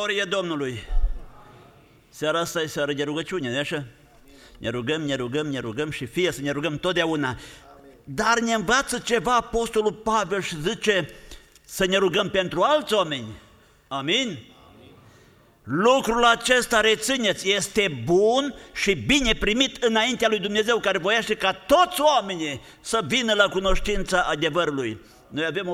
Glorie Domnului! Seara asta e seară de rugăciune, nu-i așa? Ne rugăm și fie să ne rugăm totdeauna. Dar ne învață ceva Apostolul Pavel și zice să ne rugăm pentru alți oameni. Amin? Lucrul acesta, rețineți, este bun și bine primit înaintea lui Dumnezeu, care voiește ca toți oamenii să vină la cunoștința adevărului. Noi avem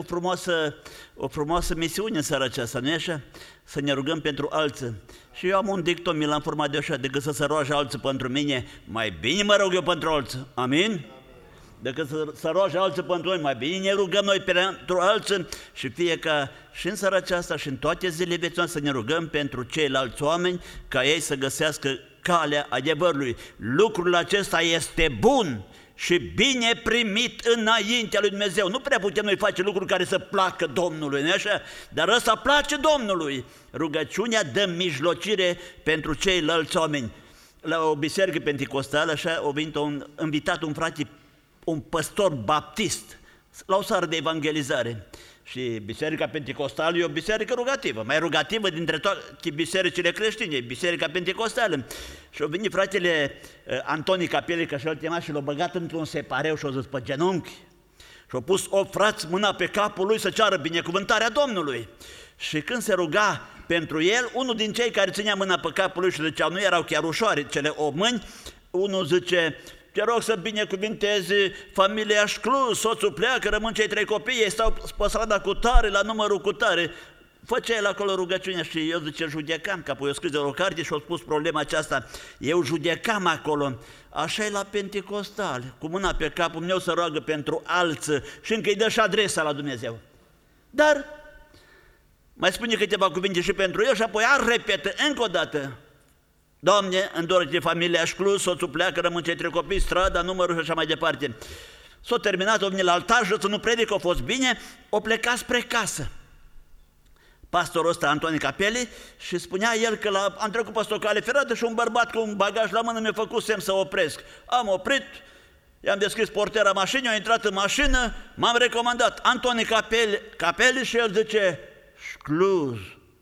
o frumoasă misiune în seara aceasta, nu-i așa? Să ne rugăm pentru alții. Și eu am un dicton, mi l-am format de așa, decât să se roage alții pentru mine, mai bine mă rog eu pentru alții. Amin? Decât să roage alții pentru noi, mai bine ne rugăm noi pentru alții și fie ca și în seara aceasta și în toate zilele vieții să ne rugăm pentru ceilalți oameni, ca ei să găsească calea adevărului. Lucrul acesta este bun și bine primit înaintea lui Dumnezeu. Nu prea putem noi face lucruri care să placă Domnului, nu așa? Dar ăsta place Domnului. Rugăciunea dă mijlocire pentru ceilalți oameni. La o biserică penticostală, așa, a venit invitat un frate, un păstor baptist, la o seară de evangelizare. Și biserica penticostală e o biserică rugativă, mai rugativă dintre toate bisericile creștine, biserica penticostală. Și a venit fratele Antoni Capeli, că așa-l chema, și l-a băgat într-un separeu și a zis pe genunchi. Și a pus 8 frați mâna pe capul lui să ceară binecuvântarea Domnului. Și când se ruga pentru el, unul din cei care ținea mâna pe capul lui și ziceau, nu erau chiar ușoare cele 8 mâini, unul zice, te rog să binecuvintezi familia Șclu, soțul pleacă, rămân cei 3 copii, ei stau pe strada cu tare, la numărul cu tare. Făcea el acolo rugăciunea și eu, zice, judecam, că apoi eu scris de o carte și au spus problema aceasta. Eu judecam acolo, așa e la Pentecostal, cu mâna pe capul meu să roagă pentru alții și încă îi dă și adresa la Dumnezeu. Dar mai spune câteva cuvinte și pentru el și apoi repetă încă o dată. Doamne, îndură-te familia Șclu, soțul pleacă, rămân cei 3 copii, strada, numărul și așa mai departe. S-a terminat, o venit la altar, și nu predică, a fost bine, o plecat spre casă. Pastorul ăsta, Antoni Capeli, și spunea el că am trecut pe o cale ferată și un bărbat cu un bagaj la mână mi-a făcut semn să opresc. Am oprit, i-am deschis portiera mașinii, a intrat în mașină, m-am recomandat Antoni Capeli și el zice, Șcluz.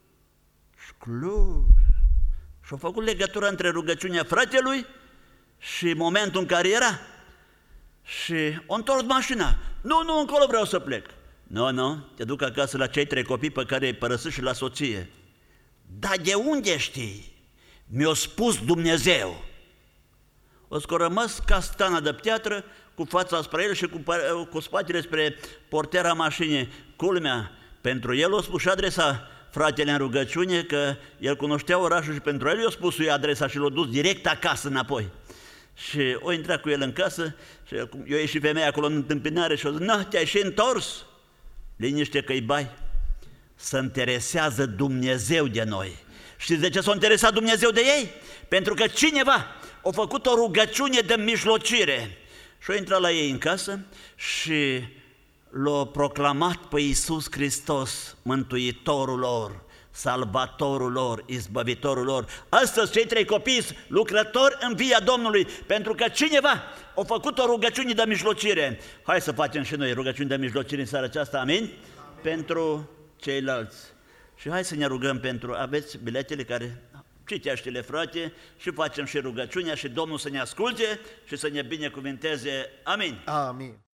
Și a făcut legătura între rugăciunea fratelui și momentul în care era și a întors mașina. Nu, încolo vreau să plec. Nu, te duc acasă la cei 3 copii pe care îi părăsesc și la soție. Dar de unde știi? Mi-a spus Dumnezeu. O să rămas ca stana de piatră, cu fața spre el și cu spatele spre portiera mașinii. Culmea, pentru el a spus și adresa fratele în rugăciune, că el cunoștea orașul și pentru el i-a spus lui adresa și l-a dus direct acasă înapoi. Și o intrat cu el în casă și eu ieși femeia acolo în întâmpinare și o zis, te-ai și întors? Liniște că-i bai. Se interesează Dumnezeu de noi. Știți de ce s-a interesat Dumnezeu de ei? Pentru că cineva a făcut o rugăciune de mijlocire și a intrat la ei în casă și l-a proclamat pe Iisus Hristos, Mântuitorul lor, Salvatorul lor, Izbăvitorul lor. Astăzi cei 3 copii sunt lucrători în via Domnului, pentru că cineva a făcut o rugăciune de mijlocire. Hai să facem și noi rugăciuni de mijlocire în seara aceasta, amin? Pentru ceilalți. Și hai să ne rugăm pentru, aveți biletele care citește-le, frate, și facem și rugăciunea și Domnul să ne asculte și să ne binecuvinteze. Amin. Amin.